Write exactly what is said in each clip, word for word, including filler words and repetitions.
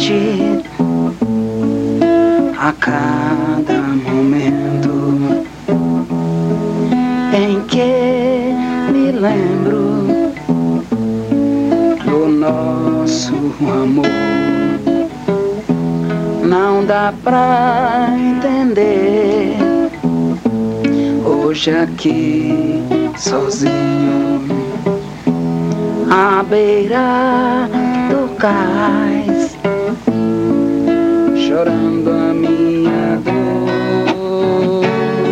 bate a cada momento em que me lembro do nosso amor. Não dá pra entender hoje aqui sozinho à beira do cais, chorando a minha dor.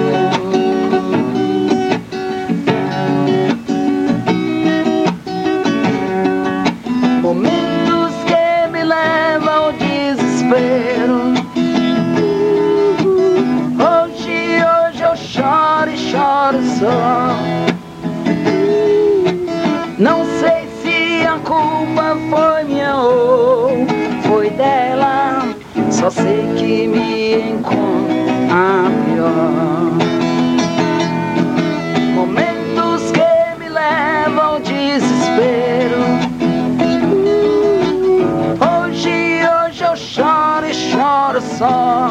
Momentos que me levam ao desespero. Hoje, hoje eu choro e choro só. Não sei se a culpa foi minha ou foi dela, só sei que me encontra pior. Momentos que me levam ao desespero. Hoje, hoje eu choro e choro só.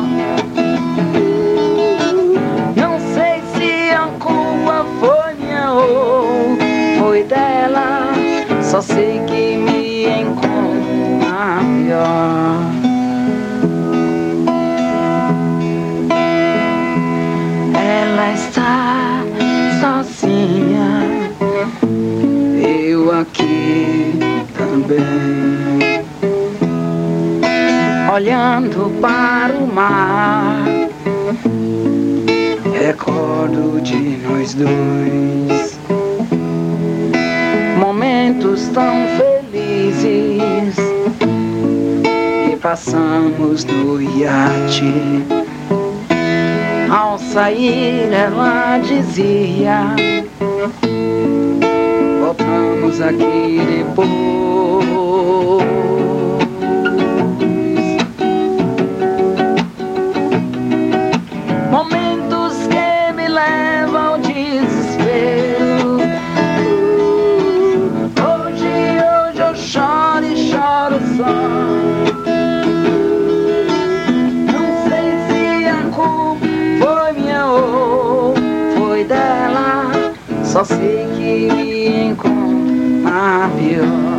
Não sei se a culpa foi minha ou foi dela, só sei que me encontra pior. Ela está sozinha, eu aqui também, olhando para o mar. Recordo de nós dois, momentos tão felizes que passamos no iate. Ao sair ela dizia: voltamos aqui depois. Momentos que me levam ao desespero. Hoje, hoje eu choro e choro só. Não sei se a culpa foi minha ou foi dela, só sei que me encontra pior.